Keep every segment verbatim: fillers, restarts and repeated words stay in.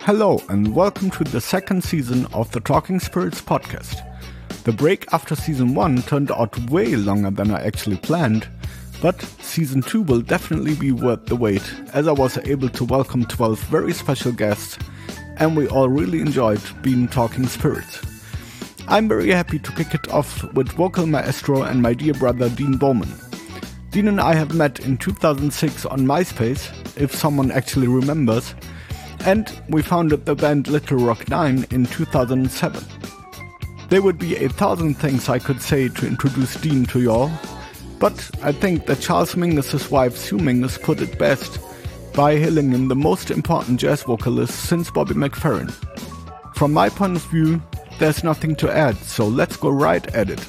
Hello and welcome to the second season of the Talking Spirits podcast. The break after season one turned out way longer than I actually planned, but season two will definitely be worth the wait, as I was able to welcome twelve very special guests and we all really enjoyed being Talking Spirits. I'm very happy to kick it off with vocal maestro and my dear brother Dean Bowman. Dean and I have met in two thousand six on MySpace, if someone actually remembers, and we founded the band Little Rock nine in two thousand seven. There would be a thousand things I could say to introduce Dean to y'all, but I think that Charles Mingus' wife Sue Mingus put it best by hailing him the most important jazz vocalist since Bobby McFerrin. From my point of view, there's nothing to add, so let's go right at it.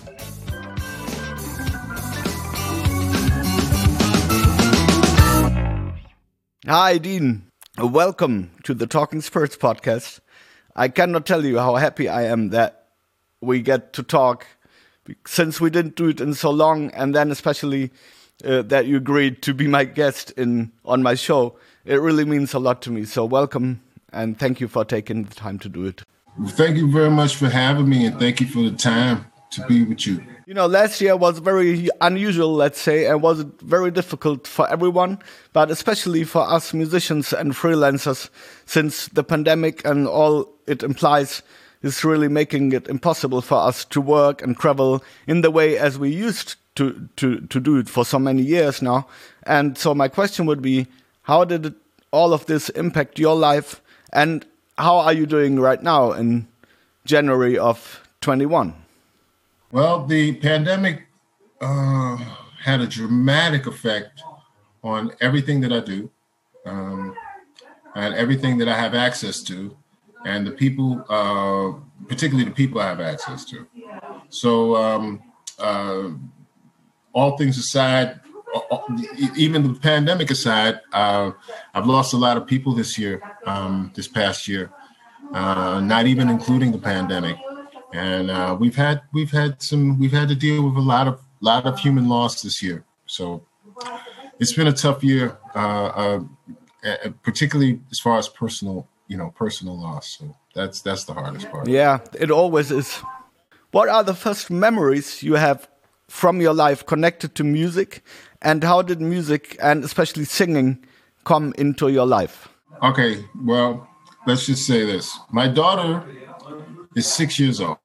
Hi Dean, welcome to the Talking Spirits podcast. I cannot tell you how happy I am that we get to talk, since we didn't do it in so long, and then especially uh, that you agreed to be my guest in on my show. It really means a lot to me, so welcome and thank you for taking the time to do it. Well, thank you very much for having me, and thank you for the time to be with you. You know, last year was very unusual, let's say, and was very difficult for everyone, but especially for us musicians and freelancers, since the pandemic and all it implies is really making it impossible for us to work and travel in the way as we used to, to, to do it for so many years now. And so my question would be, how did it, all of this impact your life, and how are you doing right now in January of twenty-one? Well, the pandemic uh, had a dramatic effect on everything that I do, um, and everything that I have access to, and the people, uh, particularly the people I have access to. So um, uh, all things aside, even the pandemic aside, uh, I've lost a lot of people this year, um, this past year, uh, not even including the pandemic. And uh, we've had we've had some we've had to deal with a lot of lot of human loss this year. So it's been a tough year, uh, uh, particularly as far as personal, you know, personal loss. So that's that's the hardest part. Yeah, it always is. What are the first memories you have from your life connected to music, and how did music and especially singing come into your life? Okay, well, let's just say this: my daughter is six years old.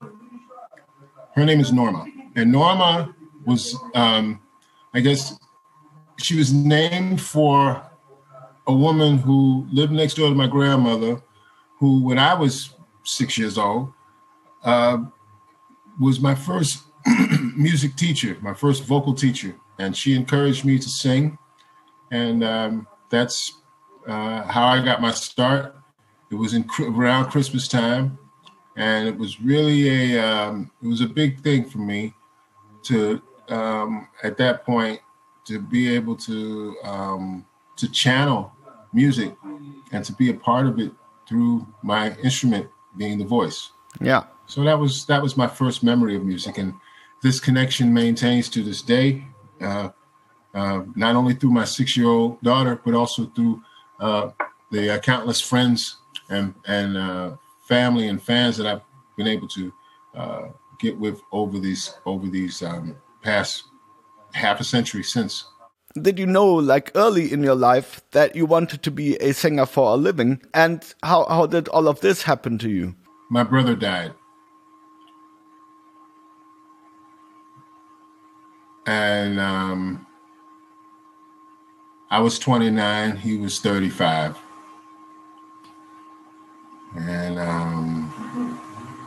Her name is Norma. And Norma was, um, I guess, she was named for a woman who lived next door to my grandmother, who, when I was six years old, uh, was my first music teacher, my first vocal teacher. And she encouraged me to sing. And um, that's uh, how I got my start. It was in around Christmas time. And it was really a um, it was a big thing for me to um, at that point to be able to um, to channel music and to be a part of it through my instrument being the voice. Yeah. So that was that was my first memory of music, and this connection maintains to this day. Uh, uh, not only through my six-year-old daughter, but also through uh, the uh, countless friends and and. Uh, family and fans that I've been able to uh, get with over these over these um, past half a century since. Did you know, like early in your life, that you wanted to be a singer for a living? And how, how did all of this happen to you? My brother died. And um, I was twenty-nine, he was thirty-five. And um,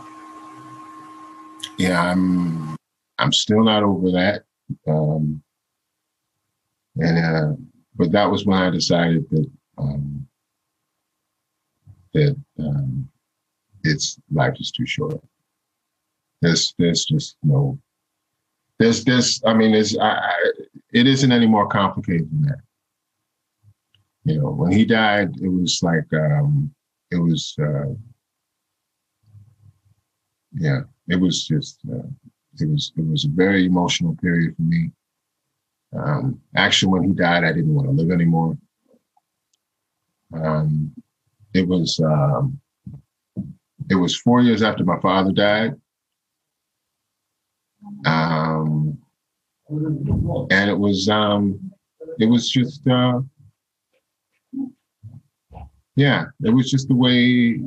yeah, I'm I'm still not over that. Um, and uh, but that was when I decided that um, that um, it's life is too short. There's there's just no there's this. I mean, it's I, I, it isn't any more complicated than that. You know, when he died, it was like. Um, It was, uh, yeah, it was just, uh, it was, it was a very emotional period for me. Um, actually, when he died, I didn't want to live anymore. Um, it was um, it was four years after my father died, um, and it was um, it was just uh, yeah, it was just the way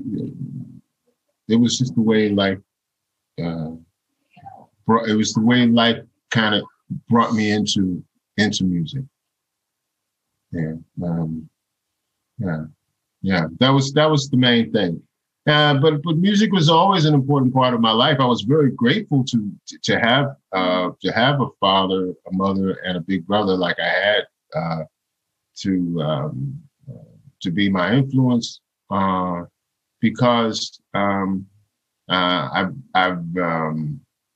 it was just the way life. Uh, brought, it was the way life kind of brought me into into music. Yeah, um, yeah, yeah. That was that was the main thing. Uh, but but music was always an important part of my life. I was very grateful to to have uh, to have a father, a mother, and a big brother like I had uh, to um, to be my influence uh, because um, uh, I've I've um,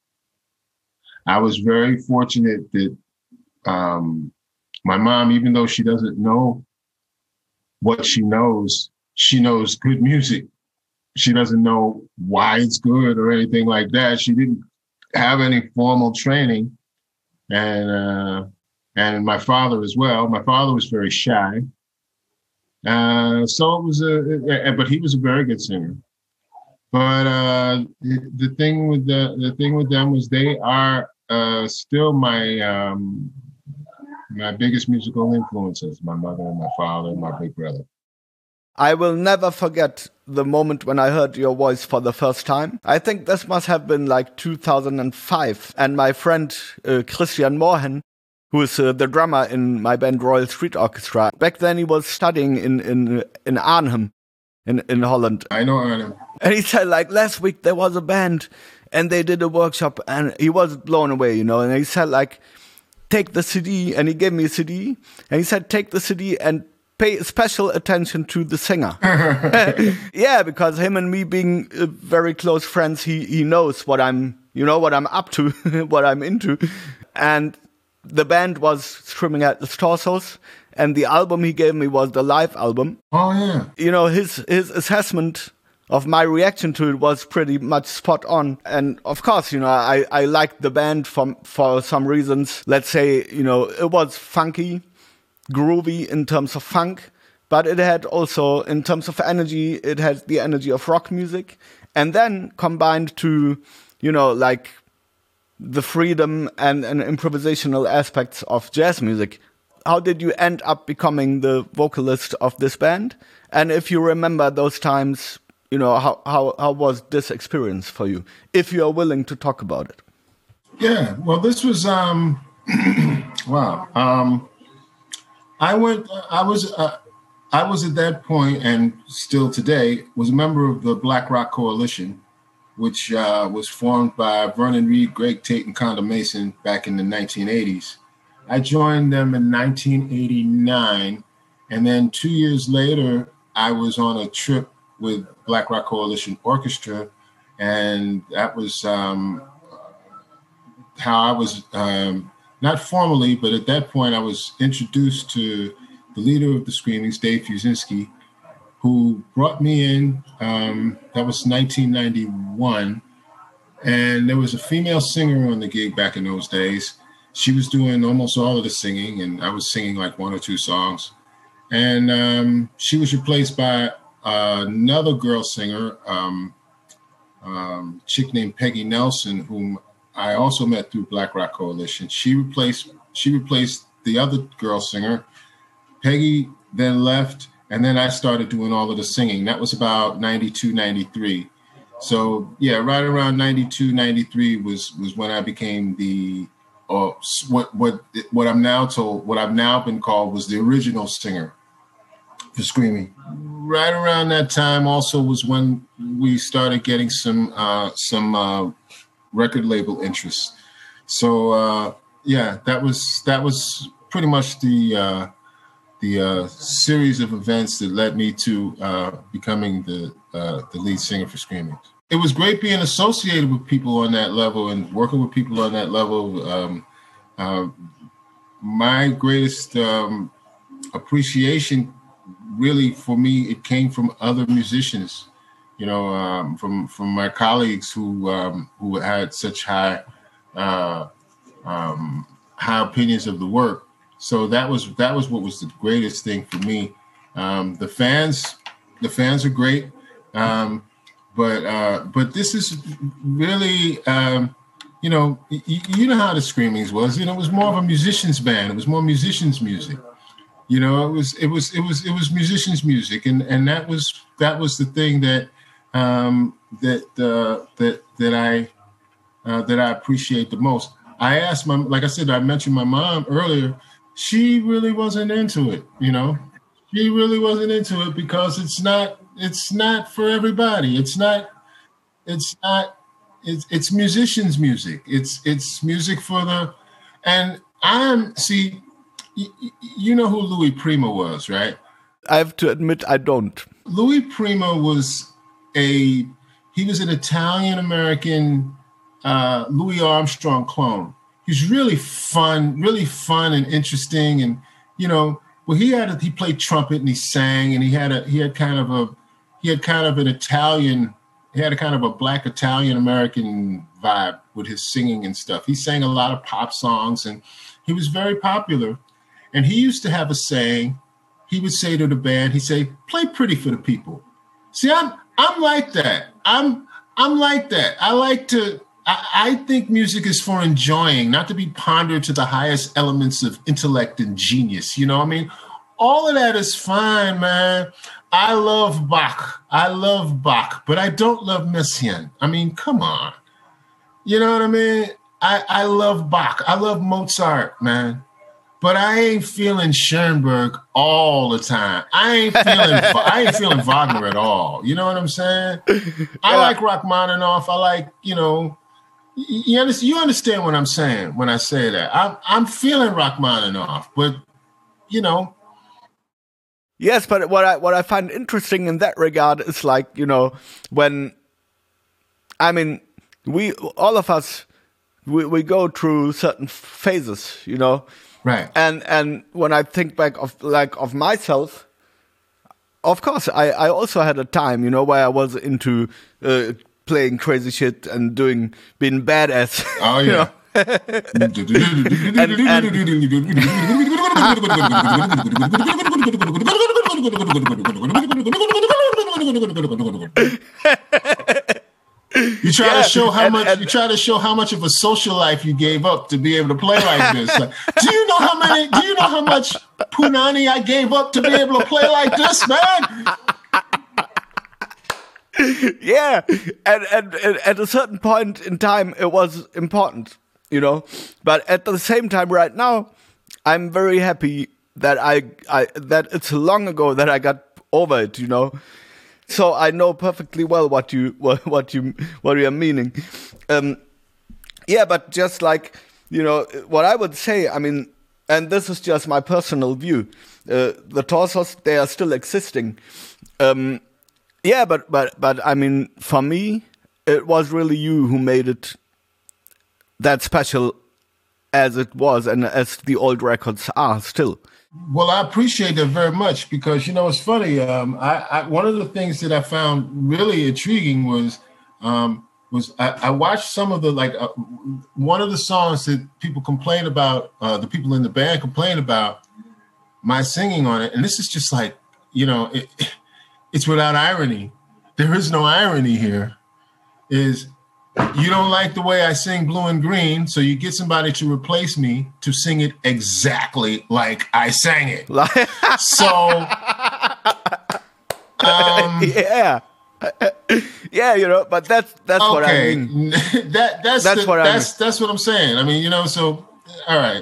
I was very fortunate that um, my mom, even though she doesn't know what she knows, she knows good music. She doesn't know why it's good or anything like that. She didn't have any formal training. And uh, and my father as well. My father was very shy. Uh, so it was a, but he was a very good singer. But uh, the, the thing with the the thing with them was they are uh, still my um, my biggest musical influences. My mother and my father and my big brother. I will never forget the moment when I heard your voice for the first time. I think this must have been like two thousand five. And my friend uh, Christian Morhen, who is uh, the drummer in my band Royal Street Orchestra, back then he was studying in in in Arnhem, in in Holland. I know Arnhem. And he said, like, last week there was a band and they did a workshop, and he was blown away, you know. And he said, like, take the C D, and he gave me a C D, and he said, take the C D and pay special attention to the singer. Yeah, because him and me being uh, very close friends, he he knows what I'm, you know, what I'm up to, what I'm into. And the band was Screaming at the Torsos, and the album he gave me was the live album. Oh yeah. You know, his his assessment of my reaction to it was pretty much spot on. And of course, you know, I I liked the band for for some reasons. Let's say, you know, it was funky, groovy in terms of funk, but it had also, in terms of energy, it had the energy of rock music. And then combined to, you know, like the freedom and, and improvisational aspects of jazz music. How did you end up becoming the vocalist of this band? And if you remember those times, you know, how, how, how was this experience for you, if you are willing to talk about it? Yeah, well, this was, um, wow. Um, I went. I was. Uh, I was at that point, and still today, was a member of the Black Rock Coalition, which uh, was formed by Vernon Reid, Greg Tate, and Conda Mason back in the nineteen eighties. I joined them in nineteen eighty-nine, and then two years later, I was on a trip with Black Rock Coalition Orchestra, and that was um, how I was. Um, Not formally, but at that point, I was introduced to the leader of the Screamings, Dave Fusinski, who brought me in. Um, that was nineteen ninety-one. And there was a female singer on the gig back in those days. She was doing almost all of the singing, and I was singing like one or two songs. And um, she was replaced by uh, another girl singer, um, um, a chick named Peggy Nelson, whom I also met through Black Rock Coalition. She replaced she replaced the other girl singer. Peggy then left, and then I started doing all of the singing. That was about ninety-two, ninety-three. So yeah, right around ninety-two, ninety-three was was when I became the or what what what I'm now told what I've now been called was the original singer for Screaming. Right around that time also was when we started getting some uh, some. Uh, record label interest. So uh, yeah, that was that was pretty much the uh, the uh, series of events that led me to uh, becoming the uh, the lead singer for Screaming. It was great being associated with people on that level and working with people on that level. Um, uh, my greatest um, appreciation, really, for me, it came from other musicians. You know, um, from from my colleagues who um, who had such high uh, um, high opinions of the work. So that was that was what was the greatest thing for me. Um, the fans, The fans are great. Um, but uh, but this is really, um, you know, y- you know how the Screamings was. You know, it was more of a musician's band. It was more musicians' music. You know, it was it was it was it was musicians' music, and, and that was that was the thing that um, that uh, that that I uh, that I appreciate the most. I asked my, like I said, I mentioned my mom earlier. She really wasn't into it. You know, she really wasn't into it because it's not it's not for everybody. It's not it's not it's it's musicians' music. It's it's music for the and I'm see. You know who Louis Prima was, right? I have to admit, I don't. Louis Prima was a, he was an Italian-American uh, Louis Armstrong clone. He's really fun, really fun and interesting. And, you know, well, he had, a, he played trumpet and he sang and he had a, he had kind of a, he had kind of an Italian, he had a kind of a black Italian-American vibe with his singing and stuff. He sang a lot of pop songs and he was very popular. And he used to have a saying. He would say to the band, he'd say, "Play pretty for the people." See, I'm I'm like that. I'm I'm like that. I like to. I, I think music is for enjoying, not to be pondered to the highest elements of intellect and genius. You know what I mean? All of that is fine, man. I love Bach. I love Bach, but I don't love Messiaen. I mean, come on. You know what I mean? I, I love Bach. I love Mozart, man. But I ain't feeling Schoenberg all the time. I ain't feeling I ain't feeling Wagner at all. You know what I'm saying? I Yeah. like Rachmaninoff. I like, you know, you understand, you understand what I'm saying when I say that. I'm I'm feeling Rachmaninoff, but you know. Yes, but what I what I find interesting in that regard is like, you know, when I mean we all of us we, we go through certain phases, you know. Right. And and when I think back of like of myself, of course I, I also had a time, you know, where I was into uh, playing crazy shit and doing being badass. Oh you yeah. You try Yeah, to show how and- much and- you try to show how much of a social life you gave up to be able to play like this. Like, do you know how many? Do you know how much punani I gave up to be able to play like this, man? Yeah, and, and, and at a certain point in time, it was important, you know. But at the same time, right now, I'm very happy that I, I that it's long ago that I got over it, you know. So I know perfectly well what you what, what you what you are meaning. Um, yeah, but just like, you know, what I would say, I mean, and this is just my personal view. Uh, the torsos, they are still existing. Um, yeah, but but but I mean, for me, it was really you who made it that special as it was and as the old records are still. Well, I appreciate that very much because, you know, it's funny. Um, I, I one of the things that I found really intriguing was um, was I, I watched some of the like uh, one of the songs that people complain about, uh, the people in the band complain about my singing on it. And this is just like, you know, it, it's without irony. There is no irony here. Is you don't like the way I sing Blue and Green, so you get somebody to replace me to sing it exactly like I sang it. So, um, yeah, yeah, you know. But that's that's okay, what I mean. that that's That's the, what I that's that's what I'm saying. I mean, you know. So, all right,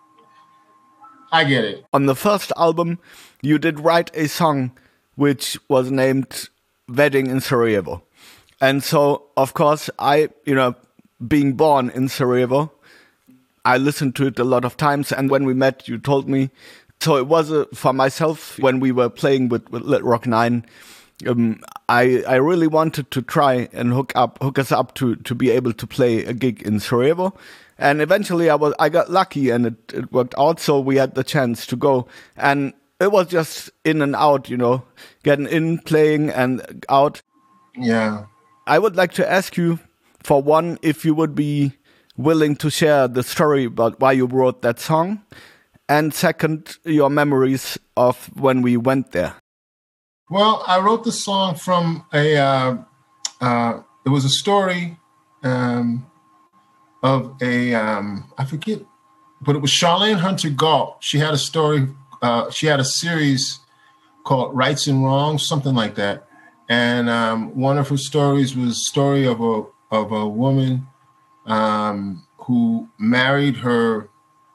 I get it. On the first album, you did write a song which was named "Wedding in Sarajevo." And so, of course, I, you know, being born in Sarajevo, I listened to it a lot of times. And when we met, you told me. So it was a, for myself, when we were playing with, with Little Rock Nine, um, I I really wanted to try and hook up, hook us up to, to be able to play a gig in Sarajevo. And eventually I was, I got lucky and it, it worked out. So we had the chance to go. And it was just in and out, you know, getting in, playing and out. Yeah. I would like to ask you, for one, if you would be willing to share the story about why you wrote that song, and second, your memories of when we went there. Well, I wrote the song from a, uh, uh, it was a story um, of a, um, I forget, but it was Charlene Hunter Galt. She had a story, uh, she had a series called Rights and Wrongs, something like that. And um, one of her stories was a story of a, of a woman um, who married her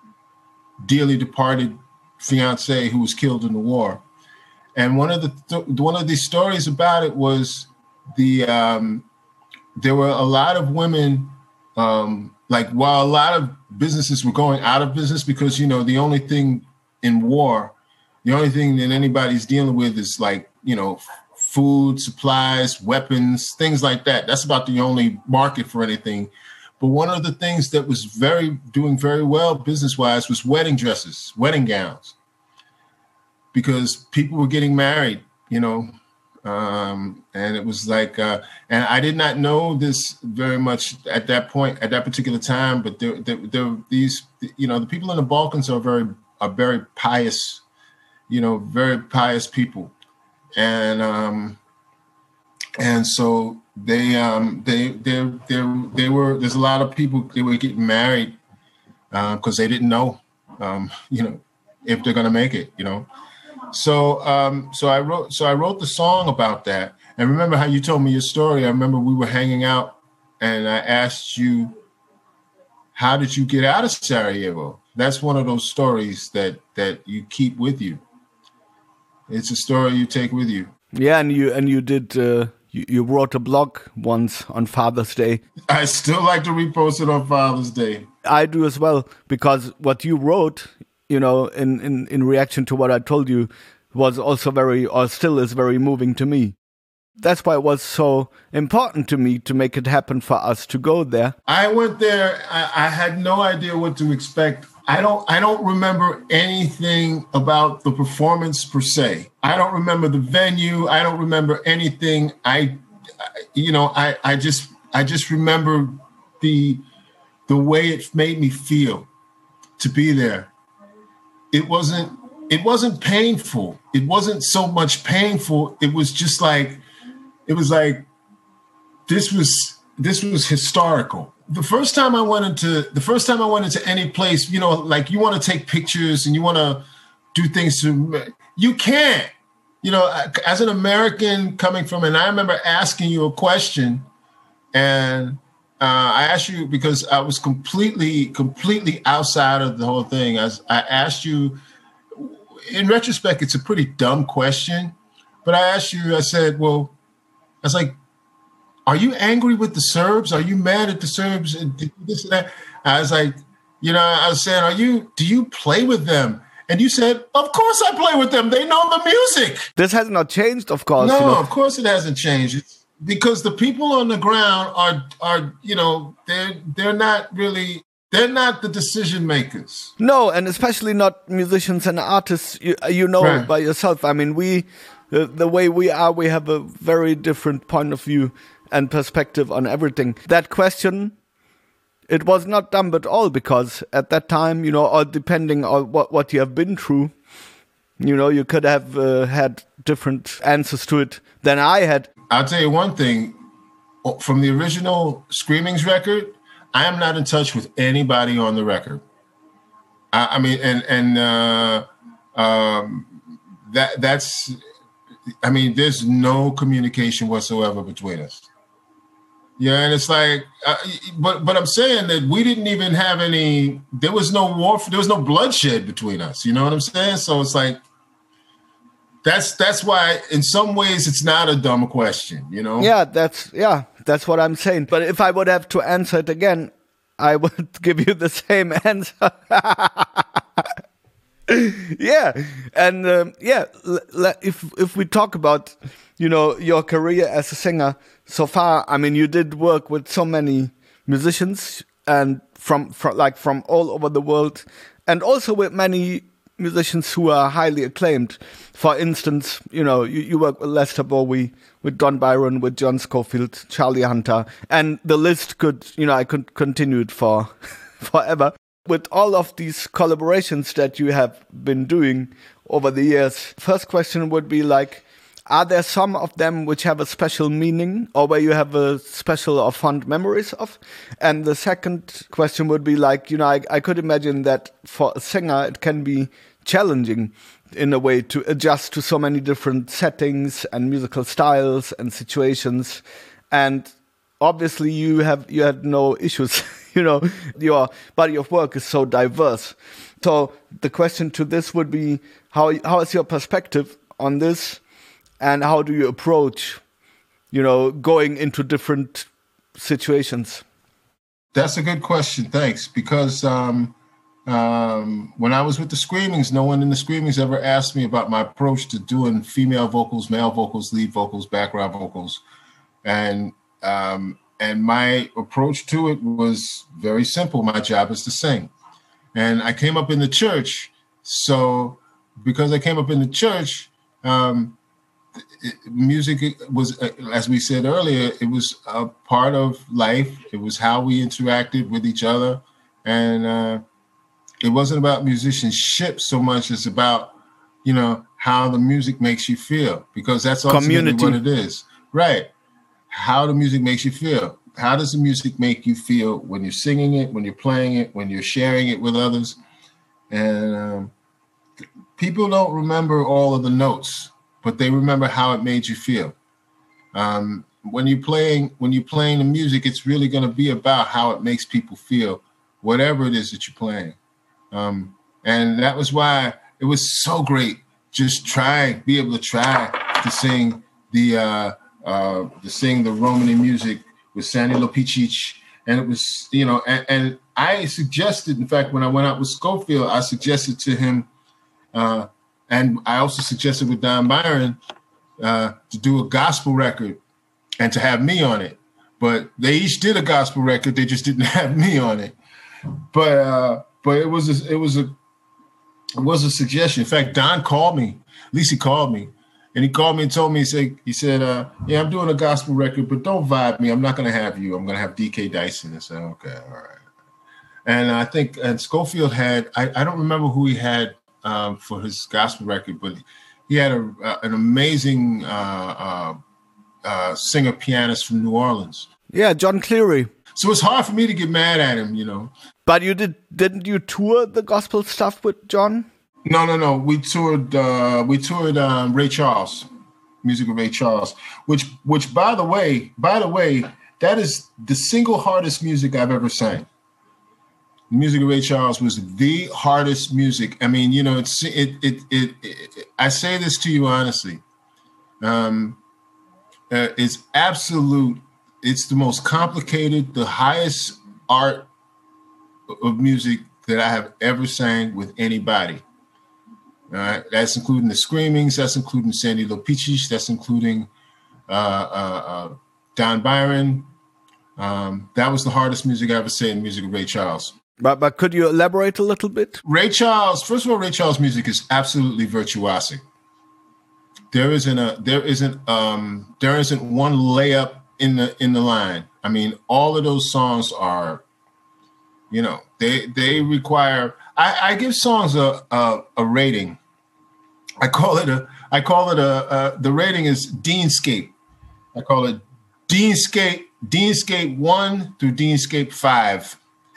dearly departed fiance who was killed in the war. And one of the th- one of these stories about it was the um, there were a lot of women, um, like while a lot of businesses were going out of business because, you know, the only thing in war, the only thing that anybody's dealing with is like, you know, food, supplies, weapons, things like that. That's about the only market for anything. But one of the things that was very doing very well business-wise was wedding dresses, wedding gowns. Because people were getting married, you know, um, and it was like, uh, and I did not know this very much at that point, at that particular time. But there, there, there, these, you know, the people in the Balkans are very, are very pious, you know, very pious people, and um, and so they, um, they, they, they, they were. There's a lot of people they were getting married because uh, they didn't know, um, you know, if they're going to make it, you know. So, um, so I wrote, so I wrote the song about that. And remember how you told me your story? I remember we were hanging out, and I asked you, "How did you get out of Sarajevo?" That's one of those stories that that you keep with you. It's a story you take with you. Yeah, and you and you did. Uh, you, you wrote a blog once on Father's Day. I still like to repost it on Father's Day. I do as well, because what you wrote, you know, in, in, in reaction to what I told you, was also very, or still is very moving to me. That's why it was so important to me to make it happen for us to go there. I went there. I, I had no idea what to expect. I don't, I don't remember anything about the performance per se. I don't remember the venue. I don't remember anything. I, you know, I, I just, I just remember the, the way it made me feel to be there. It wasn't, it wasn't painful. It wasn't so much painful. It was just like, it was like, this was, this was historical. The first time I went into, the first time I went into any place, you know, like you want to take pictures and you want to do things to, you can't, you know, as an American coming from, and I remember asking you a question, and Uh, I asked you because I was completely, completely outside of the whole thing. I, I asked you, in retrospect, it's a pretty dumb question, but I asked you, I said, well, I was like, are you angry with the Serbs? Are you mad at the Serbs? And this and that. I was like, you know, I was saying, are you, do you play with them? And you said, of course I play with them. They know the music. This has not changed, of course. No, you know. Of course it hasn't changed. It's, because the people on the ground are, are, you know, they're, they're not really, they're not the decision makers. No, and especially not musicians and artists, you, you know, right. By yourself. I mean, we, uh, the way we are, we have a very different point of view and perspective on everything. That question, it was not dumb at all, because at that time, you know, or depending on what, what you have been through, you know, you could have uh, had different answers to it than I had. I'll tell you one thing, from the original Screamings record, I am not in touch with anybody on the record. I, I mean, and, and uh, um, that that's, I mean, there's no communication whatsoever between us. Yeah, and it's like, uh, but but I'm saying that we didn't even have any, there was no war, there was no bloodshed between us, you know what I'm saying? So it's like, That's that's why, in some ways, it's not a dumb question, you know? Yeah, that's yeah, that's what I'm saying. But if I would have to answer it again, I would give you the same answer. Yeah, and um, yeah, if if we talk about, you know, your career as a singer so far, I mean, you did work with so many musicians, and from, from like from all over the world, and also with many musicians who are highly acclaimed. For instance, you know, you, you work with Lester Bowie, with Don Byron, with John Scofield, Charlie Hunter, and the list could, you know, I could continue it for forever. With all of these collaborations that you have been doing over the years, first question would be like, are there some of them which have a special meaning or where you have a special or fond memories of? And the second question would be like, you know, I, I could imagine that for a singer, it can be challenging in a way to adjust to so many different settings and musical styles and situations. And obviously you have, you had no issues, you know, your body of work is so diverse. So the question to this would be, how, how is your perspective on this? And how do you approach, you know, going into different situations? That's a good question. Thanks. Because um, um, when I was with the Screamings, no one in the Screamings ever asked me about my approach to doing female vocals, male vocals, lead vocals, background vocals. And um, and my approach to it was very simple. My job is to sing. And I came up in the church. So because I came up in the church, um, it, music was, uh, as we said earlier, it was a part of life. It was how we interacted with each other. And uh, it wasn't about musicianship so much as about, you know, how the music makes you feel, because that's ultimately what it is. Right. How the music makes you feel. How does the music make you feel when you're singing it, when you're playing it, when you're sharing it with others? And um, people don't remember all of the notes, but they remember how it made you feel. Um, when you're playing, when you're playing the music, it's really going to be about how it makes people feel, whatever it is that you're playing. Um, and that was why it was so great. Just try, be able to try to sing the uh, uh, to sing the Romany music with Sandy Lopicic. And it was, you know, and, and I suggested, in fact, when I went out with Scofield, I suggested to him, uh, and I also suggested with Don Byron uh, to do a gospel record and to have me on it. But they each did a gospel record. They just didn't have me on it. But uh, but it was a, it was a it was a suggestion. In fact, Don called me. At least he called me. And he called me and told me, he said, he said uh, yeah, I'm doing a gospel record, but don't vibe me. I'm not going to have you. I'm going to have D K Dyson. I said, okay, all right. And I think, and Scofield had, I, I don't remember who he had um, for his gospel record, but he had a, uh, an amazing uh, uh, uh, singer pianist from New Orleans. Yeah, John Cleary. So it's hard for me to get mad at him, you know. But you did, didn't you tour the gospel stuff with John? No, no, no. We toured. Uh, we toured um, Ray Charles, music of Ray Charles. Which, which, by the way, by the way, that is the single hardest music I've ever sang. The music of Ray Charles was the hardest music. I mean, you know, it's it it it. it, it I say this to you honestly. Um, uh, it's absolute. It's the most complicated, the highest art of music that I have ever sang with anybody. All right, that's including the Screamings. That's including Sandy Lopicic. That's including uh, uh, uh, Don Byron. Um, that was the hardest music I ever sang in music of Ray Charles. But but could you elaborate a little bit? Ray Charles. First of all, Ray Charles' music is absolutely virtuosic. There isn't a there isn't um, there isn't one layup in the in the line. I mean, all of those songs are, you know, they they require. I, I give songs a, a a rating. I call it a I call it a, a the rating is Deanscape. I call it Deanscape Deanscape one through Deanscape five.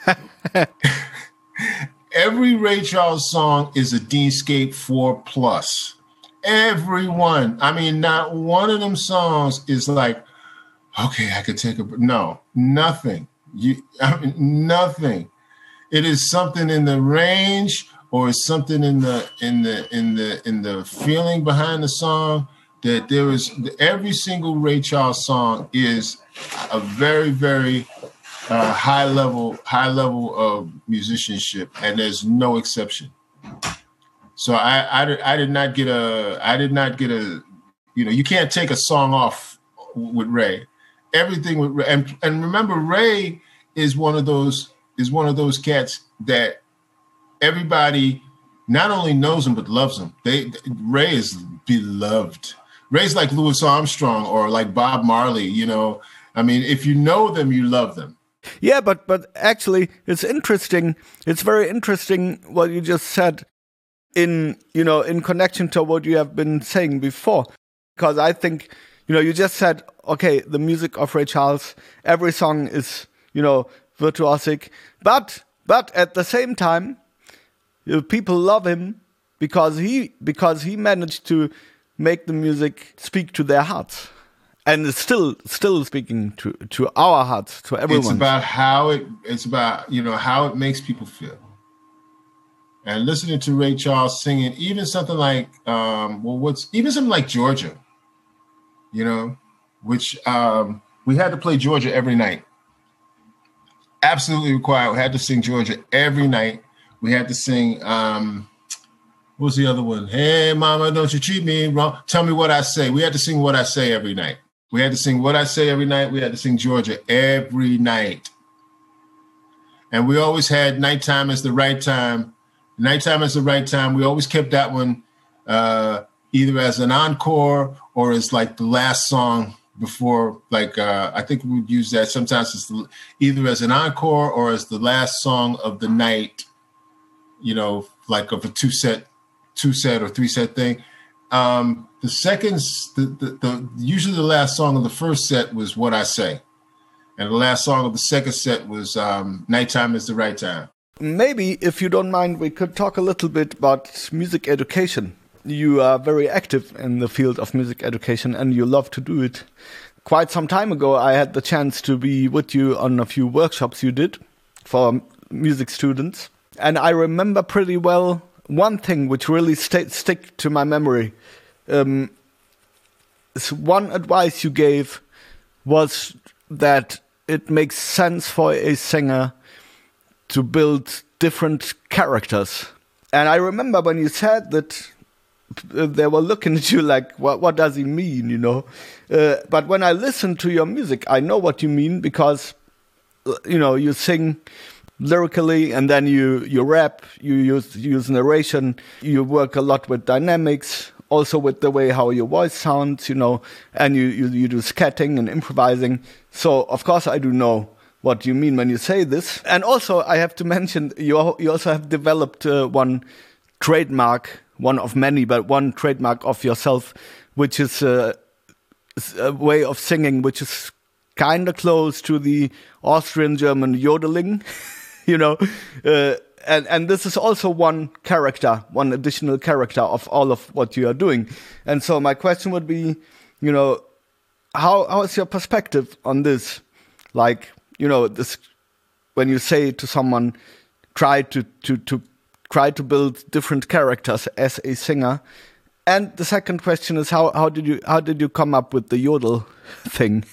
Every Ray Charles song is a Deanscape four plus. Every one. I mean, not one of them songs is like, okay, I could take a no, nothing. You, I mean, nothing. It is something in the range, or it's something in the in the in the in the feeling behind the song that there is. Every single Ray Charles song is a very very uh, high level high level of musicianship, and there's no exception. So I I did, I did not get a I did not get a you know you can't take a song off with Ray. Everything with Ray, and and remember Ray is one of those. is one of those cats that everybody not only knows him but loves him. They Ray is beloved. Ray's like Louis Armstrong or like Bob Marley, you know. I mean, if you know them, you love them. Yeah, but but actually it's interesting. It's very interesting what you just said in, you know, in connection to what you have been saying before. because I think, you know, you just said, okay, the music of Ray Charles, every song is, you know, virtuosic, but but at the same time, you know, people love him because he because he managed to make the music speak to their hearts, and it's still still speaking to to our hearts, to everyone. It's about how it. It's about, you know, how it makes people feel. And listening to Ray Charles singing, even something like, um, well, what's even something like Georgia, you know, which um, we had to play Georgia every night. Absolutely required. We had to sing Georgia every night. We had to sing, um, what was the other one? Hey, mama, don't you treat me wrong. Tell me what I say. We had to sing What I Say every night. We had to sing What I Say every night. We had to sing Georgia every night. And we always had Nighttime is the Right Time. Nighttime is the Right Time. We always kept that one uh, either as an encore or as like the last song before, like, uh, I think we would use that sometimes as the, either as an encore or as the last song of the night, you know, like of a two set, two set or three set thing. Um, the second, the, the, the usually the last song of the first set was What I Say. And the last song of the second set was um, Nighttime is the Right Time. Maybe, if you don't mind, we could talk a little bit about music education. You are very active in the field of music education and you love to do it. Quite some time ago, I had the chance to be with you on a few workshops you did for music students. And I remember pretty well one thing which really stayed, stick to my memory. Um, one advice you gave was that it makes sense for a singer to build different characters. And I remember when you said that, uh, they were looking at you like, what, what does he mean, you know? Uh, but when I listen to your music, I know what you mean because, uh, you know, you sing lyrically and then you, you rap, you use, use narration, you work a lot with dynamics, also with the way how your voice sounds, you know, and you, you, you do scatting and improvising. So, of course, I do know what you mean when you say this. And also, I have to mention, you, you also have developed uh, one trademark, one of many, but one trademark of yourself, which is uh, a way of singing which is kind of close to the Austrian-German yodeling, you know. Uh, and, and this is also one character, one additional character of all of what you are doing. And so my question would be, you know, how how is your perspective on this? Like, you know, this, when you say to someone, try to, to, to try to build different characters as a singer. And the second question is, how, how did you how did you come up with the yodel thing?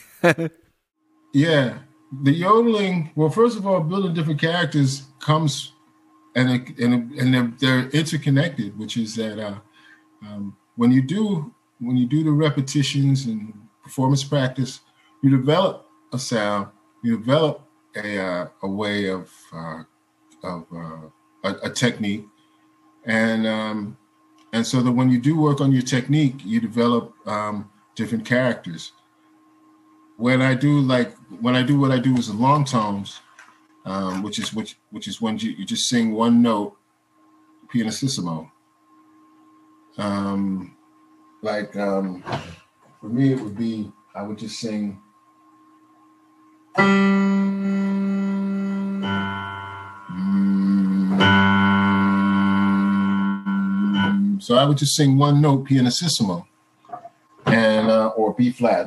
Yeah, the yodeling. Well, first of all, building different characters comes, and it, and it, and they're, they're interconnected, which is that uh, um, when you do when you do the repetitions and performance practice, you develop a sound. You develop a uh, a way of uh, of uh, a, a technique, and um, and so that when you do work on your technique, you develop um, different characters. When I do like when I do what I do is the long tones, um, which is which which is when you, you just sing one note, pianissimo. Um, like um, for me, it would be I would just sing. So I would just sing one note pianissimo, and uh, or B flat.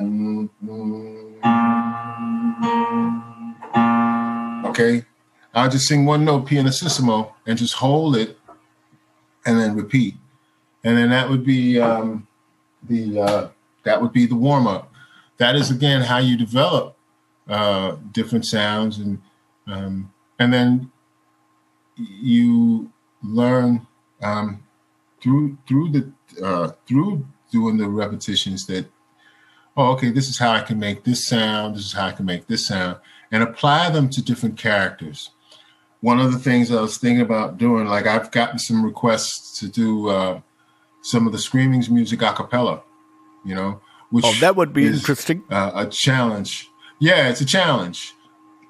Okay, I'll just sing one note pianissimo and just hold it, and then repeat, and then that would be um, the uh, that would be the warm up. That is again how you develop uh, different sounds, and um, and then you learn. Um, Through through the uh, through doing the repetitions that, oh, okay, this is how I can make this sound. This is how I can make this sound, and apply them to different characters. One of the things I was thinking about doing, like I've gotten some requests to do uh, some of the Screamings music a cappella, you know, which oh, that would be is, interesting. Uh, a challenge. Yeah, it's a challenge,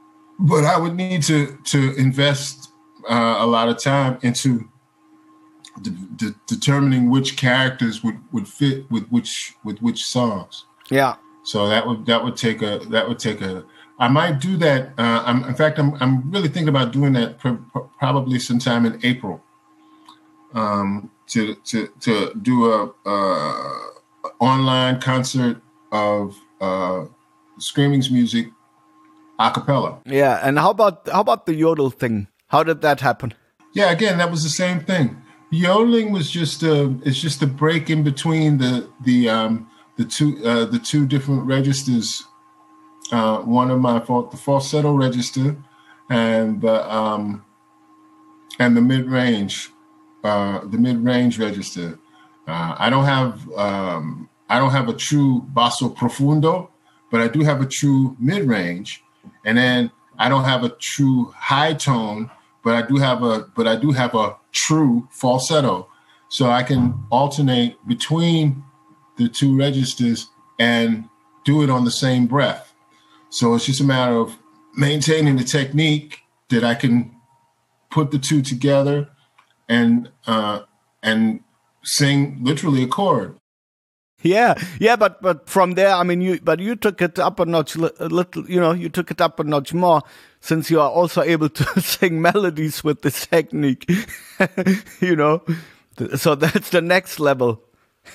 but I would need to to invest uh, a lot of time into de- de- determining which characters would, would fit with which with which songs. Yeah. So that would that would take a that would take a. I might do that. Uh, I'm, in fact, I'm I'm really thinking about doing that pr- probably sometime in April. Um, to to to do a, a online concert of uh, Screaming's music a cappella. Yeah, and how about how about the yodel thing? How did that happen? Yeah, again, that was the same thing. Yodeling was just a it's just a break in between the the um, the two uh, the two different registers. Uh, one of my the falsetto register and the um, and the mid range uh, the mid range register. Uh, I don't have um, I don't have a true basso profundo, but I do have a true mid range, and then I don't have a true high tone, but I do have a but I do have a true falsetto, so I can alternate between the two registers and do it on the same breath. So it's just a matter of maintaining the technique that I can put the two together and uh, and sing literally a chord. Yeah, yeah, but but from there, I mean, you but you took it up a notch, a little, you know, you took it up a notch more, since you are also able to sing melodies with this technique, you know. So that's the next level.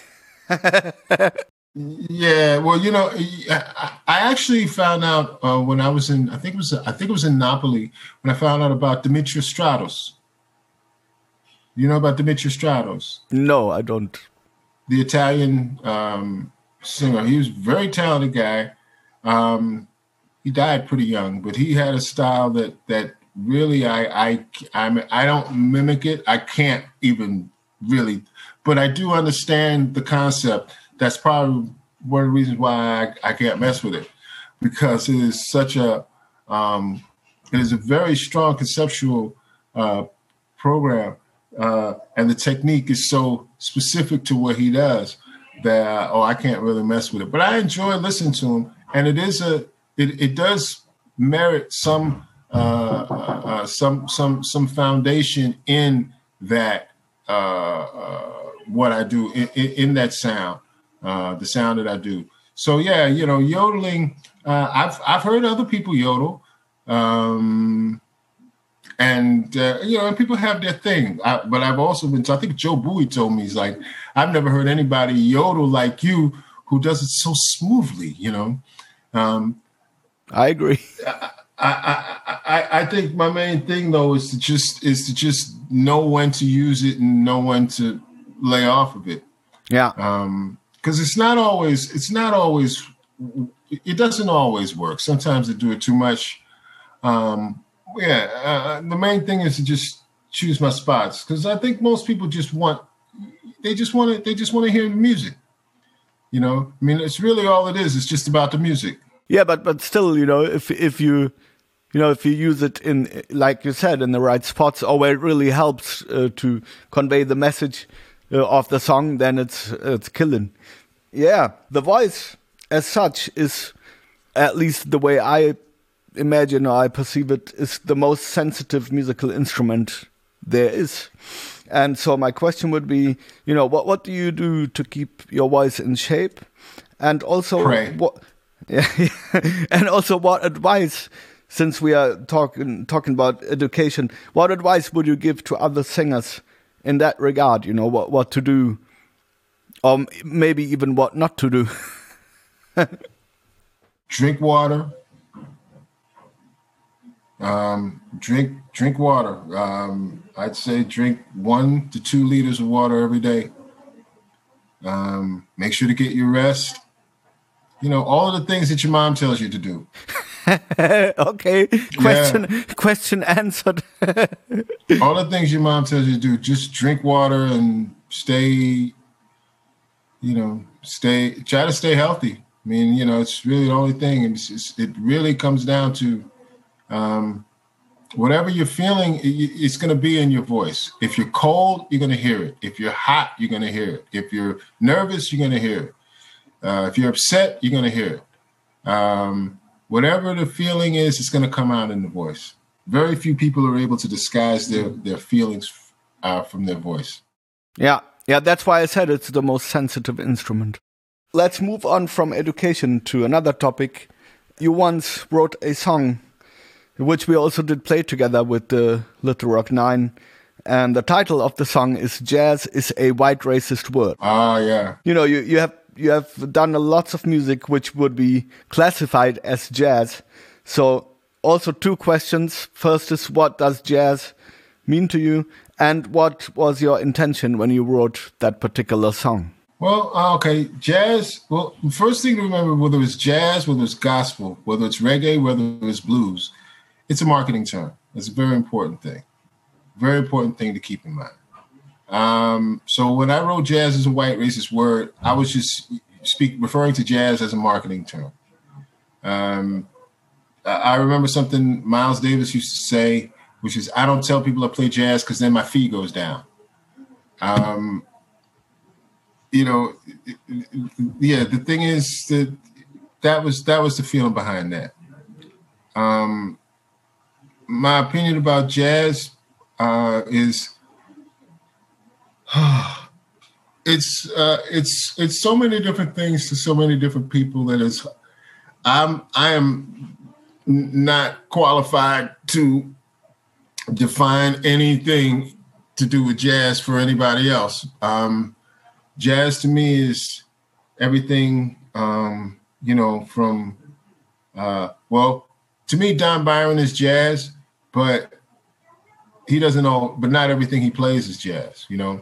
Yeah, well, you know, I, I actually found out uh, when I was in, I think it was, I think it was in Napoli, when I found out about Demetrius Stratos. You know about Demetrius Stratos? No, I don't. The Italian um, singer. He was a very talented guy. Um, he died pretty young, but he had a style that that really I I I'm, I don't mimic it. I can't even really, but I do understand the concept. That's probably one of the reasons why I, I can't mess with it, because it is such a um, it is a very strong conceptual uh, program. Uh, and the technique is so specific to what he does that, oh, I can't really mess with it. But I enjoy listening to him. And it is a, it, it does merit some, uh, uh, some, some, some foundation in that, uh, uh, what I do in, in, in that sound, uh, the sound that I do. So, yeah, you know, yodeling, uh, I've, I've heard other people yodel. Um, And, uh, you know, and people have their thing. I, but I've also been, I think Joe Bowie told me, he's like, I've never heard anybody yodel like you who does it so smoothly, you know. Um, I agree. I, I, I, I think my main thing, though, is to just is to just know when to use it and know when to lay off of it. Yeah. Um, because it's not always, it's not always, it doesn't always work. Sometimes they do it too much. Um Yeah, uh, the main thing is to just choose my spots, because I think most people just want they just want to they just want to hear the music. You know, I mean, it's really all it is. It's just about the music. Yeah, but but still, you know, if if you you know if you use it in, like you said, in the right spots, or where it really helps uh, to convey the message uh, of the song, then it's it's killing. Yeah, the voice as such is, at least the way I imagine or I perceive it, is the most sensitive musical instrument there is. And so my question would be, you know, what what do you do to keep your voice in shape? And also Pray. what yeah, and also what advice, since we are talking talking about education, what advice would you give to other singers in that regard, you know, what what to do, or maybe even what not to do? Drink water. Um, drink drink water. Um, I'd say drink one to two liters of water every day. Um, make sure to get your rest. You know, all of the things that your mom tells you to do. Okay, question yeah. question answered. All the things your mom tells you to do. Just drink water and stay, you know, stay, try to stay healthy. I mean, you know, it's really the only thing. It's, it's, it really comes down to Um, whatever you're feeling, it's going to be in your voice. If you're cold, you're going to hear it. If you're hot, you're going to hear it. If you're nervous, you're going to hear it. Uh, if you're upset, you're going to hear it. Um, whatever the feeling is, it's going to come out in the voice. Very few people are able to disguise their, their feelings uh, from their voice. Yeah, yeah, that's why I said it's the most sensitive instrument. Let's move on from education to another topic. You once wrote a song, which we also did play together with the Little Rock Nine. And the title of the song is "Jazz is a White Racist Word." Ah, uh, yeah. You know, you, you have you have done a lots of music which would be classified as jazz. So also two questions. First is, what does jazz mean to you? And what was your intention when you wrote that particular song? Well, okay, jazz. Well, the first thing to remember, whether it's jazz, whether it's gospel, whether it's reggae, whether it's blues, it's a marketing term. It's a very important thing. Very important thing to keep in mind. Um, so when I wrote jazz as a white racist word, I was just speak referring to jazz as a marketing term. Um, I remember something Miles Davis used to say, which is, I don't tell people I play jazz because then my fee goes down. Um, you know, yeah, the thing is that that was, that was the feeling behind that. Um, my opinion about jazz uh, is, it's, uh, it's, it's so many different things to so many different people that is, I'm, I am not qualified to define anything to do with jazz for anybody else. Um, jazz to me is everything, um, you know, from, uh, well, to me, Don Byron is jazz, but he doesn't know, but not everything he plays is jazz, you know?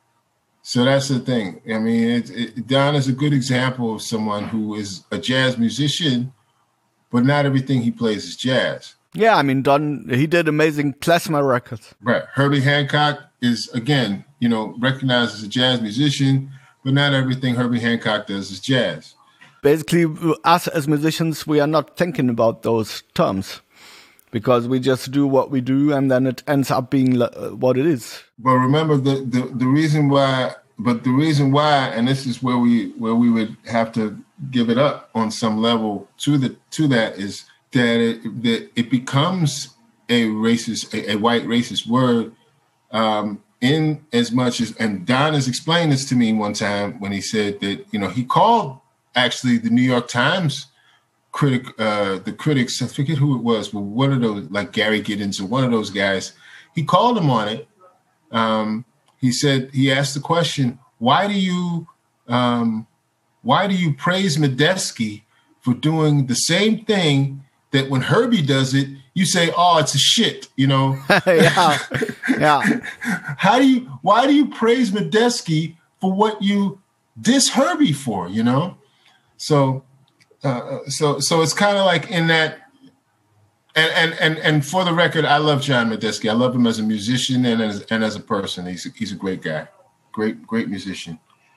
So that's the thing. I mean, it, it, Don is a good example of someone who is a jazz musician, but not everything he plays is jazz. Yeah, I mean, Don, he did amazing klezmer records. Right. Herbie Hancock is, again, you know, recognized as a jazz musician, but not everything Herbie Hancock does is jazz. Basically, us as musicians, we are not thinking about those terms because we just do what we do and then it ends up being what it is. But remember, the, the, the reason why, but the reason why, and this is where we where we would have to give it up on some level to the to that is that it, that it becomes a racist, a, a white racist word um, in as much as, and Don has explained this to me one time when he said that, you know, he called actually the New York Times critic, uh, the critics, I forget who it was, but one of those, like Gary Giddens or one of those guys, he called him on it. Um, he said, he asked the question, why do you, um, why do you praise Medeski for doing the same thing that when Herbie does it, you say, oh, it's a shit, you know? yeah, yeah. How do you, why do you praise Medeski for what you diss Herbie for, you know? So, uh, so, so it's kind of like in that, and, and, and, and for the record, I love John Medeski. I love him as a musician and as, and as a person. He's, he's a great guy, great, great musician.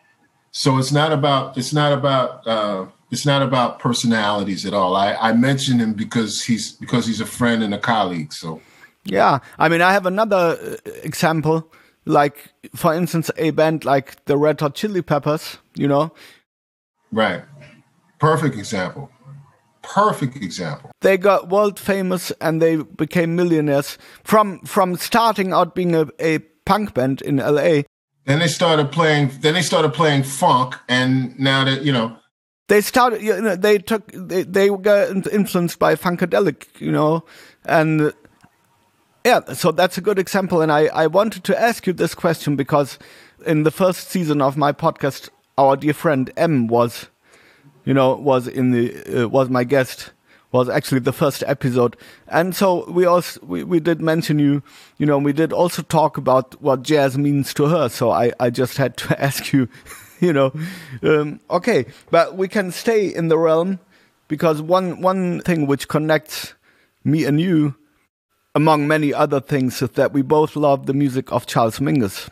So it's not about, it's not about, uh, it's not about personalities at all. I, I mention him because he's, because he's a friend and a colleague. So, yeah, I mean, I have another example, like, for instance, a band like the Red Hot Chili Peppers, you know? Right. Perfect example. Perfect example. They got world famous and they became millionaires from from starting out being a, a punk band in L A. Then they started playing. Then they started playing funk, and now that you know, they started. You know, they took. They, they got influenced by Funkadelic, you know, and yeah. So that's a good example. And I I wanted to ask you this question because in the first season of my podcast, our dear friend M was. You know, was in the uh, was my guest, was actually the first episode, and so we also we, we did mention you. You know, we did also talk about what jazz means to her. So I, I just had to ask you, you know, um, okay, but we can stay in the realm because one one thing which connects me and you, among many other things, is that we both love the music of Charles Mingus,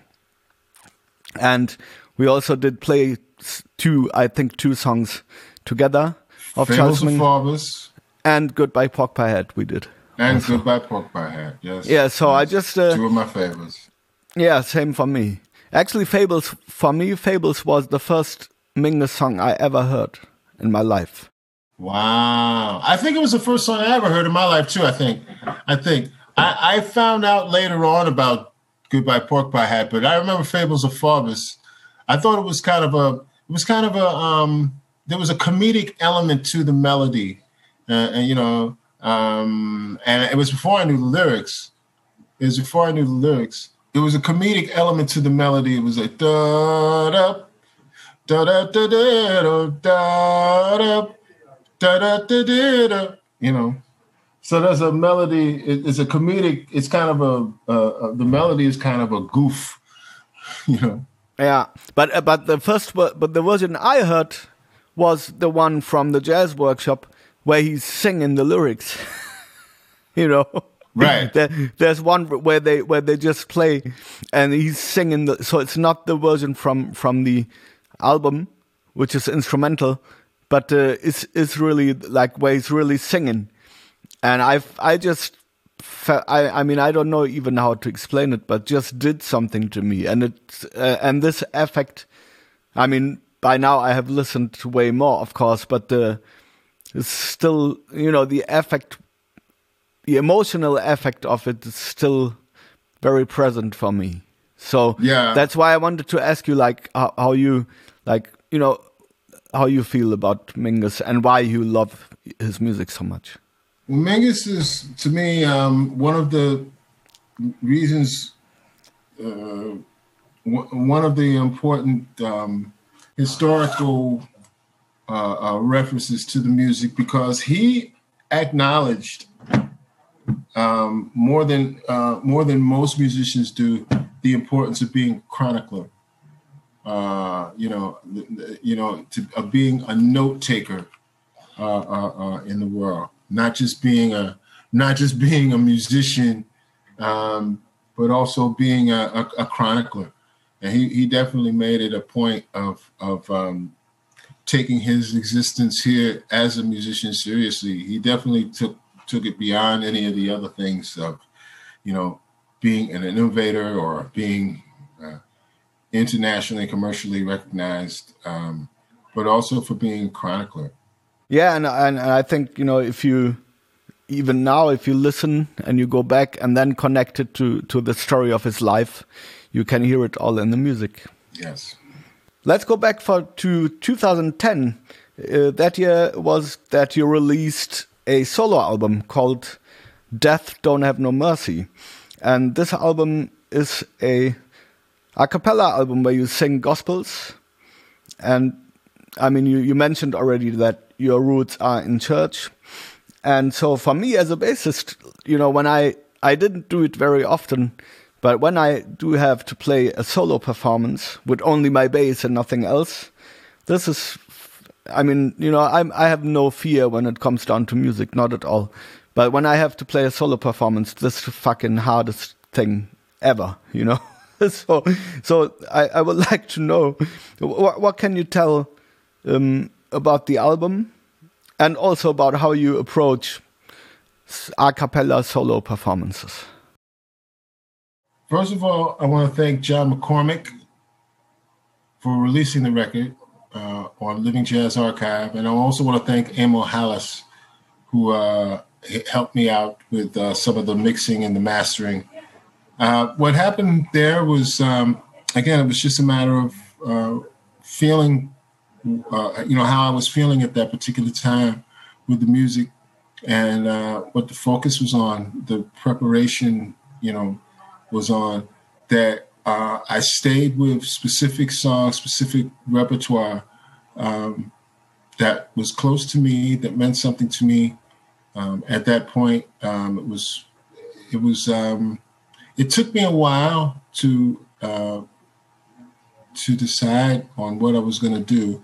and we also did play. Two, I think, two songs together of Fables Charles of Mingus Fathers and Goodbye Pork Pie Hat. We did and also. Goodbye Pork Pie Hat. Yes. Yeah. So yes. I just uh, two of my favorites. Yeah, same for me. Actually, Fables for me, Fables was the first Mingus song I ever heard in my life. Wow, I think it was the first song I ever heard in my life too. I think, I think I, I found out later on about Goodbye Pork Pie Hat. But I remember Fables of Faubus. I thought it was kind of a, it was kind of a, um, there was a comedic element to the melody. Uh, and, you know, um, and it was before I knew the lyrics. It was before I knew the lyrics. There was a comedic element to the melody. It was like, da da da da da da da da da da da da, you know. So there's a melody. It's a comedic. It's kind of a, uh, the melody is kind of a goof, you know. Yeah, but uh, but the first but the version I heard was the one from the jazz workshop where he's singing the lyrics. You know, right? There, there's one where they where they just play, and he's singing. The, so it's not the version from from the album, which is instrumental, but uh, it's it's really like where he's really singing. And I I just. I, I mean, I don't know even how to explain it, but just did something to me. And it, uh, and this effect, I mean, by now I have listened to way more, of course, but the, it's still, you know, the effect, the emotional effect of it is still very present for me. So yeah, that's why I wanted to ask you, like, how, how you, like, you know, how you feel about Mingus and why you love his music so much. Mingus is, to me, um, one of the reasons, uh, w- one of the important um, historical uh, uh, references to the music, because he acknowledged um, more than uh, more than most musicians do the importance of being a chronicler. Uh, you know, you know, to, of being a note taker uh, uh, uh, in the world. Not just being a, not just being a musician, um, but also being a, a, a chronicler. And he, he definitely made it a point of of um, taking his existence here as a musician seriously. He definitely took took it beyond any of the other things of, you know, being an innovator or being uh, internationally, commercially recognized, um, but also for being a chronicler. Yeah, and, and and I think, you know, if you even now, if you listen and you go back and then connect it to to the story of his life, you can hear it all in the music. Yes. Let's go back for to two thousand ten. Uh, that year was that you released a solo album called Death Don't Have No Mercy, and this album is a a cappella album where you sing gospels. And I mean, you, you mentioned already that your roots are in church. And so for me as a bassist, you know, when I, I didn't do it very often, but when I do have to play a solo performance with only my bass and nothing else, this is, I mean, you know, I'm, I have no fear when it comes down to music, not at all. But when I have to play a solo performance, this is the fucking hardest thing ever, you know? so so I, I would like to know, what, what can you tell um, about the album, and also about how you approach a cappella solo performances? First of all, I want to thank John McCormick for releasing the record uh, on Living Jazz Archive. And I also want to thank Emil Hallis, who uh, helped me out with uh, some of the mixing and the mastering. Uh, what happened there was, um, again, it was just a matter of uh, feeling, uh, you know, how I was feeling at that particular time with the music, and uh, what the focus was on, the preparation, you know, was on, that uh, I stayed with specific songs, specific repertoire um, that was close to me, that meant something to me. Um, at that point, um, it was, it was, um, it took me a while to uh, to decide on what I was going to do.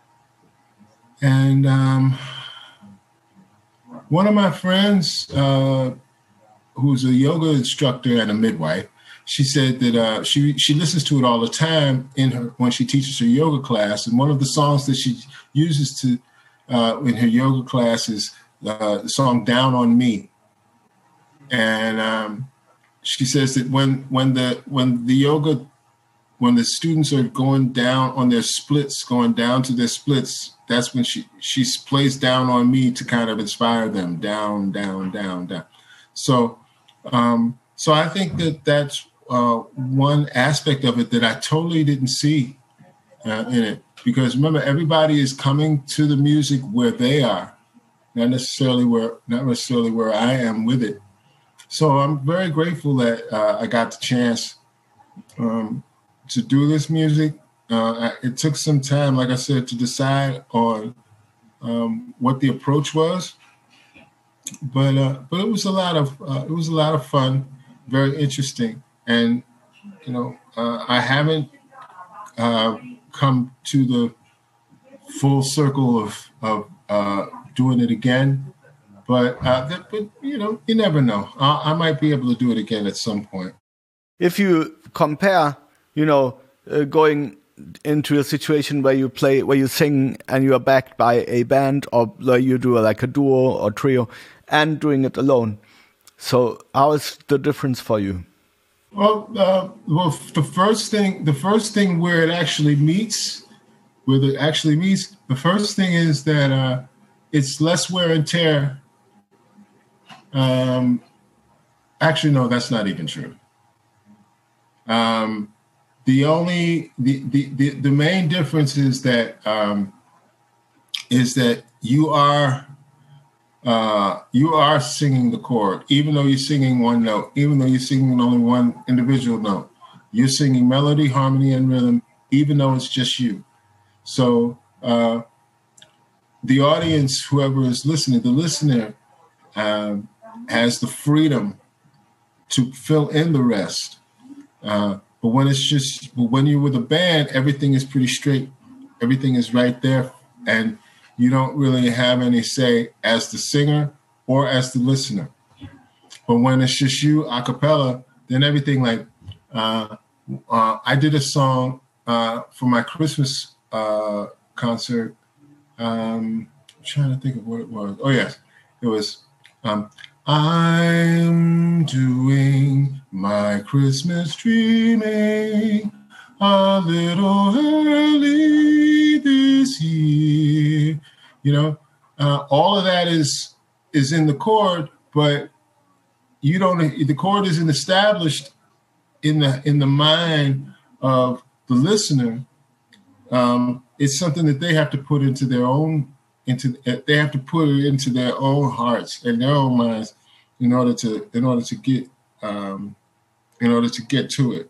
And um, one of my friends, uh, who's a yoga instructor and a midwife, she said that uh, she she listens to it all the time in her when she teaches her yoga class. And one of the songs that she uses to uh, in her yoga class is uh, the song "Down on Me." And um, she says that when when the when the yoga when the students are going down on their splits, going down to their splits, that's when she she plays "Down on Me" to kind of inspire them. Down, down, down, down. So, um, so I think that that's uh, one aspect of it that I totally didn't see uh, in it. Because remember, everybody is coming to the music where they are, not necessarily where not necessarily where I am with it. So I'm very grateful that uh, I got the chance um, to do this music. Uh, it took some time, like I said, to decide on um, what the approach was, but uh, but it was a lot of uh, it was a lot of fun, very interesting, and you know uh, I haven't uh, come to the full circle of of uh, doing it again, but uh, that, but you know you never know. I, I might be able to do it again at some point. If you compare, you know, uh, going into a situation where you play, where you sing and you are backed by a band, or where you do like a duo or trio, and doing it alone. So how is the difference for you? Well, uh, well, the first thing, the first thing where it actually meets, where it actually meets, the first thing is that uh, it's less wear and tear. Um, actually, no, that's not even true. Um, The only the, the, the, the main difference is that um, is that you are uh, you are singing the chord, even though you're singing one note, even though you're singing only one individual note. You're singing melody, harmony, and rhythm, even though it's just you. So uh, the audience, whoever is listening, the listener um, has the freedom to fill in the rest. Uh, But when it's just, but when you're with a band, everything is pretty straight. Everything is right there. And you don't really have any say as the singer or as the listener. But when it's just you a cappella, then everything like, uh, uh, I did a song uh, for my Christmas uh, concert. Um, I'm trying to think of what it was. Oh, yes. It was, um, I'm doing my Christmas dreaming a little early this year. You know, uh, all of that is is in the chord, but you don't. The chord isn't established in the in the mind of the listener. Um, it's something that they have to put into their own. Into they have to put it into their own hearts and their own minds in order to in order to get um, in order to get to it.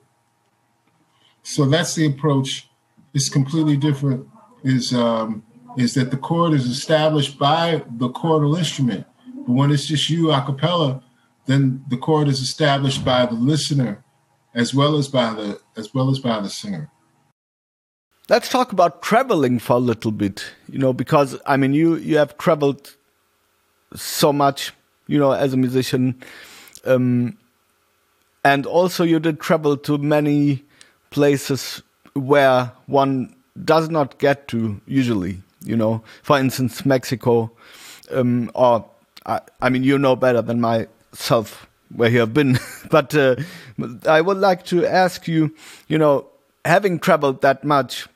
So that's the approach. It's completely different. Is um, is that the chord is established by the chordal instrument, but when it's just you a cappella, then the chord is established by the listener as well as by the as well as by the singer. Let's talk about traveling for a little bit, you know, because, I mean, you, you have traveled so much, you know, as a musician. Um, and also you did travel to many places where one does not get to usually, you know, for instance, Mexico, um, or, I, I mean, you know better than myself where you have been. But uh, I would like to ask you, you know, having traveled that much,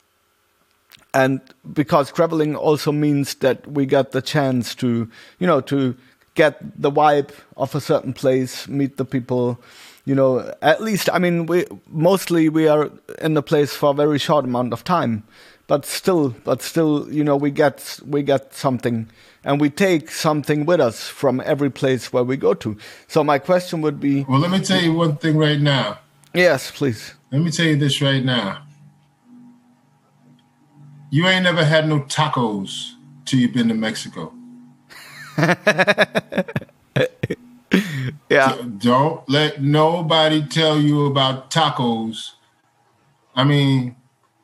and because traveling also means that we get the chance to, you know, to get the vibe of a certain place, meet the people, you know, at least, I mean, we mostly we are in the place for a very short amount of time, but still, but still, you know, we get, we get something and we take something with us from every place where we go to. So my question would be... Well, let me tell you one thing right now. Yes, please. Let me tell you this right now. You ain't never had no tacos till you've been to Mexico. Yeah. So don't let nobody tell you about tacos. I mean,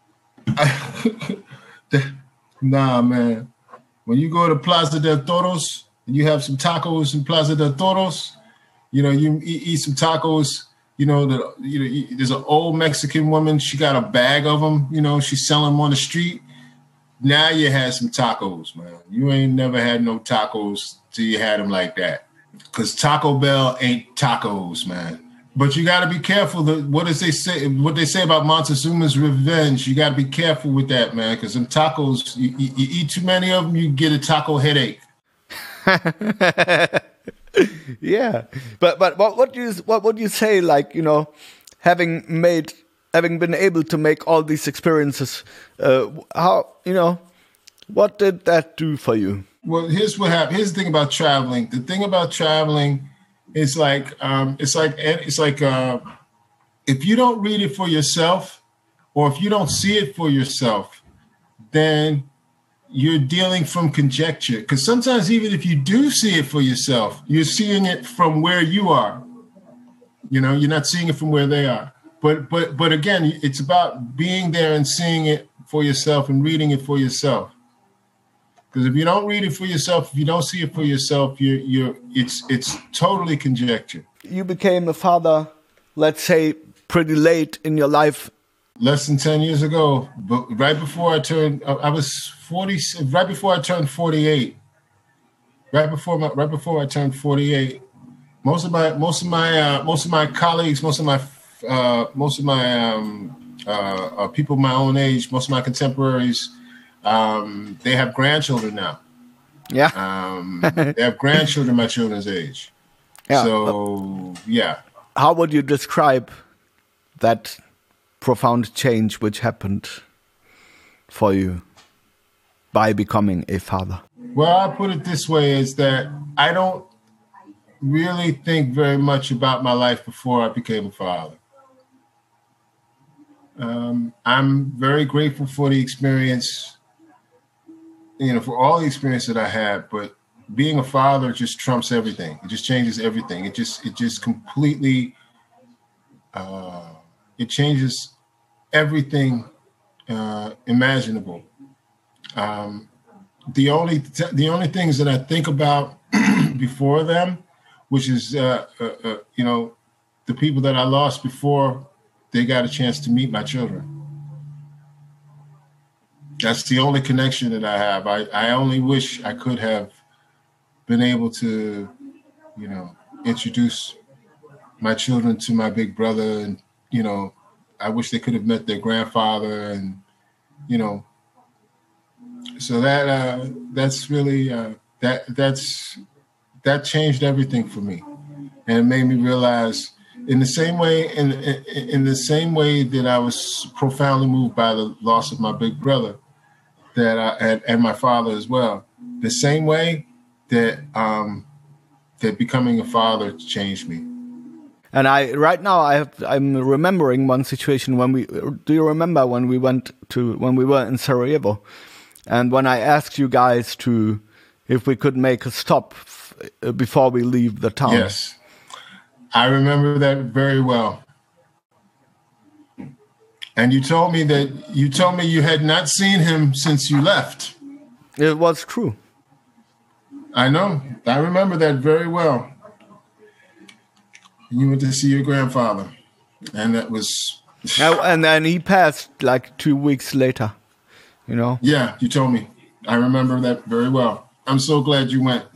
nah, man. When you go to Plaza del Toros and you have some tacos in Plaza del Toros, you know, you eat, eat some tacos. You know, the, you know, there's an old Mexican woman. She got a bag of them. You know, she's selling them on the street. Now you had some tacos, man. You ain't never had no tacos till you had them like that. Because Taco Bell ain't tacos, man. But you got to be careful. That, what does they say? What they say about Montezuma's Revenge? You got to be careful with that, man. Because them tacos, you, you, you eat too many of them, you get a taco headache. Yeah, but but what what do you what would you say? Like, you know, having made having been able to make all these experiences, uh, how, you know, what did that do for you? Well, here's what happened. Here's the thing about traveling. The thing about traveling is like um, it's like it's like uh, if you don't read it for yourself, or if you don't see it for yourself, then you're dealing from conjecture. Because sometimes even if you do see it for yourself, you're seeing it from where you are. You know, you're not seeing it from where they are. But but but again, it's about being there and seeing it for yourself and reading it for yourself. Because if you don't read it for yourself, if you don't see it for yourself, you're you're it's it's totally conjecture. You became a father, let's say, pretty late in your life. Less than ten years ago, but right before I turned, I was forty. Right before I turned forty-eight, right before my, right before I turned forty-eight, most of my, most of my, uh, most of my colleagues, most of my, uh, most of my um, uh, uh, people my own age, most of my contemporaries, um, they have grandchildren now. Yeah, um, they have grandchildren my children's age. Yeah. So yeah, how would you describe that profound change which happened for you by becoming a father? Well, I put it this way, is that I don't really think very much about my life before I became a father. Um, I'm very grateful for the experience, you know, for all the experience that I had, but being a father just trumps everything. It just changes everything. It just, it just completely, uh, it changes everything uh, imaginable. Um, the only th- the only things that I think about before them, which is uh, uh, uh, you know, the people that I lost before they got a chance to meet my children. That's the only connection that I have. I, I only wish I could have been able to, you know, introduce my children to my big brother, and, you know, I wish they could have met their grandfather, and, you know, so that uh, that's really uh, that that's that changed everything for me, and it made me realize, in the same way, in in, in the same way that I was profoundly moved by the loss of my big brother, that I, and, and my father as well, the same way that um, that becoming a father changed me. And I right now I have, I'm remembering one situation when we do you remember when we went to when we were in Sarajevo, and when I asked you guys to if we could make a stop f- before we leave the town. Yes, I remember that very well. And you told me that you told me you had not seen him since you left. It was true. I know. I remember that very well. You went to see your grandfather, and that was. And then he passed like two weeks later, you know. Yeah, you told me. I remember that very well. I'm so glad you went.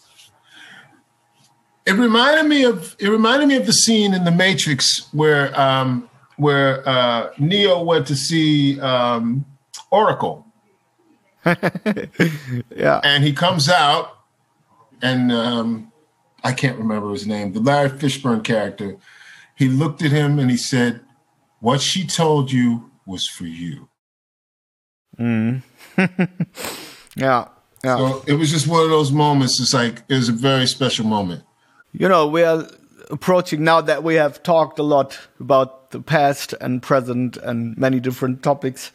It reminded me of. It reminded me of the scene in The Matrix where um, where uh, Neo went to see um, Oracle. Yeah, and he comes out, and. Um, I can't remember his name, the Larry Fishburne character. He looked at him and he said, "What she told you was for you." Mm. yeah, yeah. So it was just one of those moments. It's like, it was a very special moment. You know, we are approaching, now that we have talked a lot about the past and present and many different topics,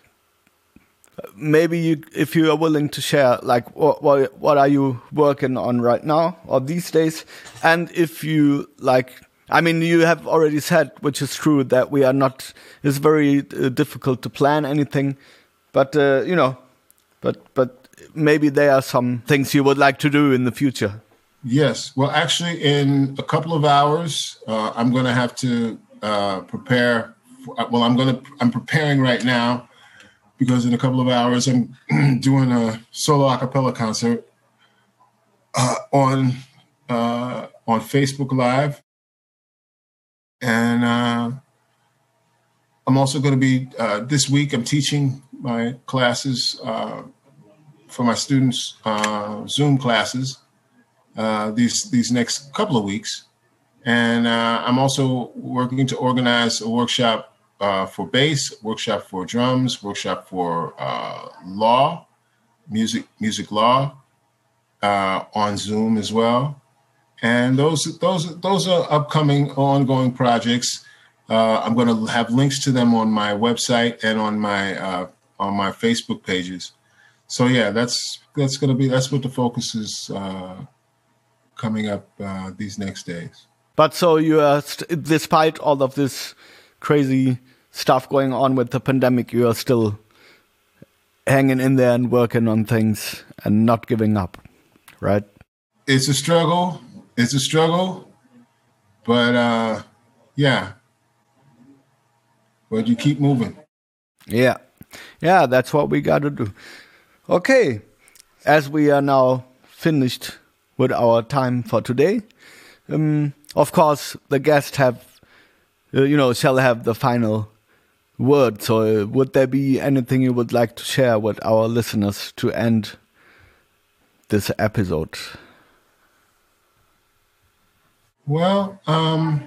maybe you, if you are willing to share, like, what, what what are you working on right now or these days? And if you like, I mean, you have already said, which is true, that we are not. It's very uh, difficult to plan anything, but uh, you know, but but maybe there are some things you would like to do in the future. Yes. Well, actually, in a couple of hours, uh, I'm going to have to uh, prepare. For, well, I'm going to. I'm preparing right now. Because in a couple of hours, I'm doing a solo a cappella concert uh, on uh, on Facebook Live. And uh, I'm also going to be, uh, this week, I'm teaching my classes uh, for my students, uh, Zoom classes. uh, these these next couple of weeks. And uh, I'm also working to organize a workshop uh, for bass, workshop for drums, workshop for uh, law, music music law uh, on Zoom as well. And those those those are upcoming, ongoing projects. Uh, I'm going to have links to them on my website and on my uh, on my Facebook pages. So yeah, that's that's going to be that's what the focus is uh, coming up uh, these next days. But so you are, st- despite all of this crazy stuff going on with the pandemic, you are still hanging in there and working on things and not giving up, right? It's a struggle. It's a struggle, but uh, yeah. But you keep moving. Yeah. Yeah, that's what we got to do. Okay. As we are now finished with our time for today, um, of course, the guests have, uh, you know, shall have the final word. So uh, would there be anything you would like to share with our listeners to end this episode? Well, um,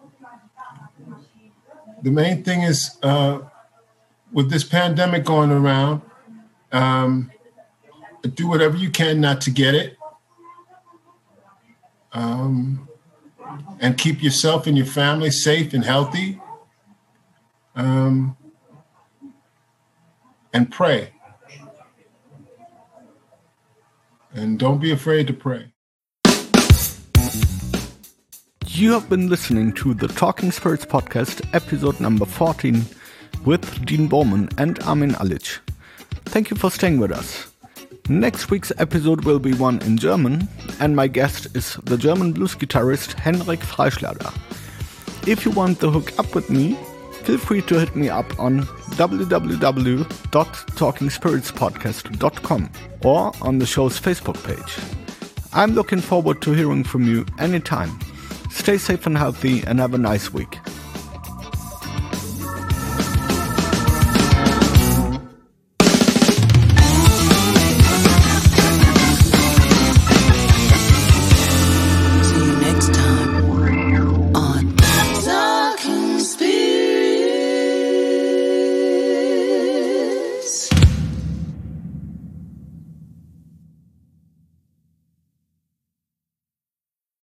the main thing is uh, with this pandemic going around, um, do whatever you can not to get it. Um, and keep yourself and your family safe and healthy. Um, and pray. And don't be afraid to pray. You have been listening to the Talking Spirits podcast, episode number fourteen, with Dean Bowman and Armin Alic. Thank you for staying with us. Next week's episode will be one in German, and my guest is the German blues guitarist Henrik Freischlader. If you want to hook up with me, feel free to hit me up on w w w dot talking spirits podcast dot com or on the show's Facebook page. I'm looking forward to hearing from you anytime. Stay safe and healthy and have a nice week.